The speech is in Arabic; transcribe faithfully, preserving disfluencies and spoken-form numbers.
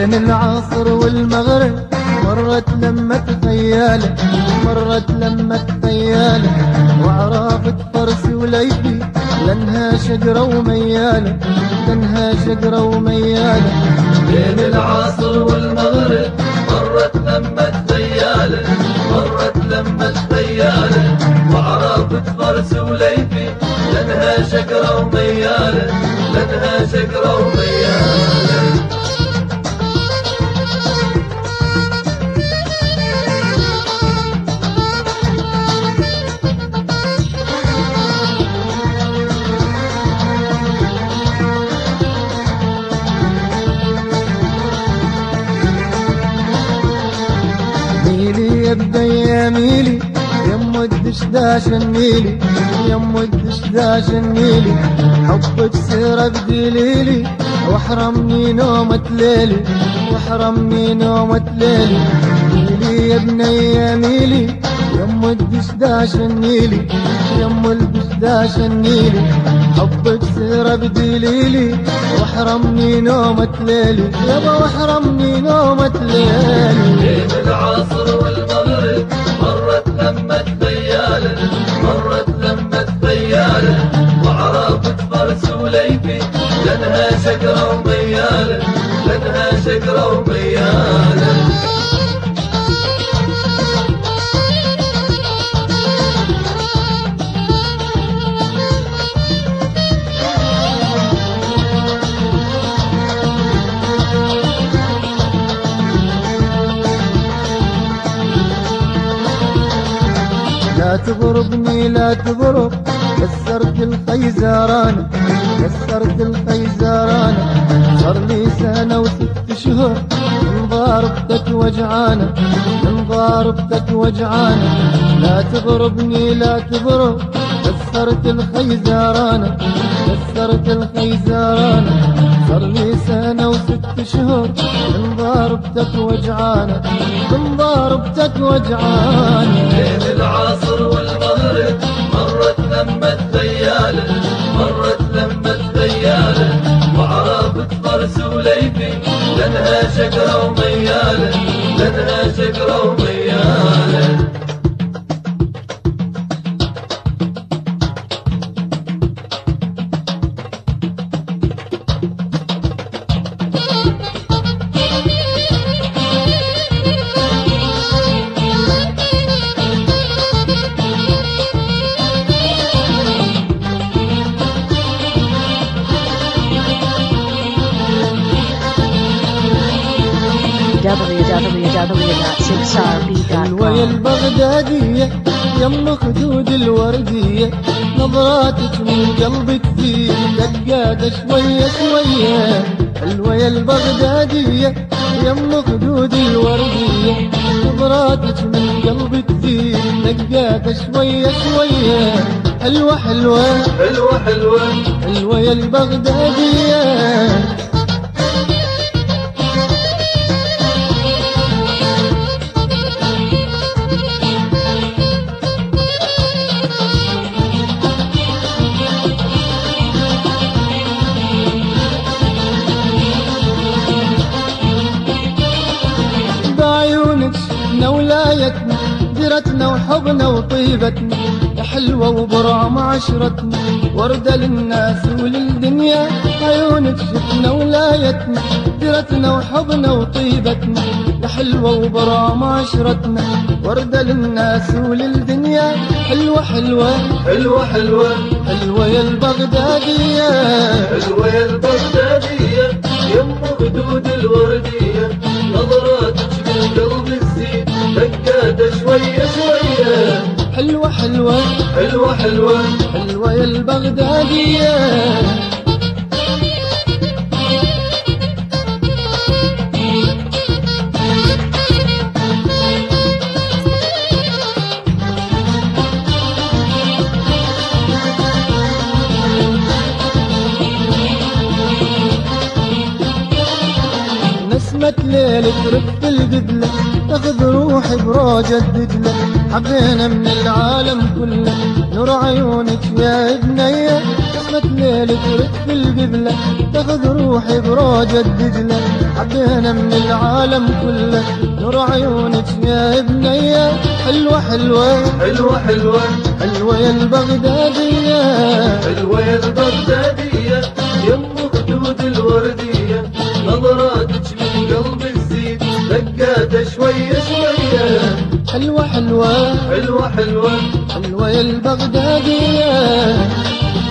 بين العصر والمغرب مرت لمة خيالة، مرت لمة خيالة، وعرافة فرس وليفي لانها شجرة وميالة، لانها شجرة وميالة. بين العصر والمغرب مرت لمة خيالة، مرت لمة خيالة، وعرافة فرس وليفي لانها شجرة وميالة، لانها شجرة وميالة. ميلي يبدا يا ميلي يم الدشداش النيلي، يم الدشداش النيلي، حبك سيرة بدليلي واحرمني نومة ليلي، واحرمني نومة ليلي. ميلي يا بني يا ميلي يم الدشداش النيلي، يم الدشداش النيلي، حبك سيرة بدليلي واحرمني نومة ليلي، يابا واحرمني نومة ليلي. بين العصر والمغرب مرت لمة خيالة، مرت لمة خيالة، وعرافة فرس وليفي لانها شجرة وميالة، لانها شجرة وميالة. لا تضربني لا تضرب، كسرت الخيزرانة، كسرت الخيزرانة، صار لي سنة وست شهور من ضاربتك وجعانة، من ضاربتك وجعانة. لا تضربني لا تضرب، كسرت الخيزرانة، كسرت الخيزرانة، صار لي سنة وست شهور من ضاربتك وجعانة، من ضاربتك وجعانة. بين العصر والمغرب مرت لمة خيالة، مرت لمة خيالة، وعرافة فرس وليفي لانها شجرة وميالة، لانها شجرة وميالة. w w w dot six r b dot الويا com. البغدادية يم خدود الوردية، نظراتك من قلبي كثير دقات شوية شوية. الويا البغدادية يم خدود الوردية، نظراتك من قلبي كثير دقات شوية شوية. حلوة حلوة حلوة حلوة الويا البغدادية. بعيونك شفنا ولايتنا، جرتنا وحبنا وطيبتنا، يا حلوة وبرام عشرتنا، وردة للناس وللدنيا. عيونك شفنا ولايتنا، جرتنا وحبنا وطيبتنا، يا حلوة وبرام عشرتنا، وردة للناس وللدنيا. حلوة حلوة حلوة حلوة حلوة يا البغدادية، حلوة يا البغدادية، يم خدود الوردية، نظراتك من قلب الزين دقات شوية شوية. حلوة حلوة حلوة حلوة حلوة يا البغدادية. نسمة ليل ترف القدلة، تاخذ روحي بروج الدجلة. حبينا من العالم كله نور عيونك يا بنية، نسمة ليل ترد بالقبلة تاخذ روحي بروج الدجلة. حبينا من العالم كله نور عيونك يا بنية. حلوة حلوة حلوة حلوة حلوة يا البغدادية. حلوة يا البغدادية يم خدود الوردية. نظراتك من قلب الزيد دقات شوية شوية. حلوة حلوة حلوة حلوة حلوة يا البغدادية.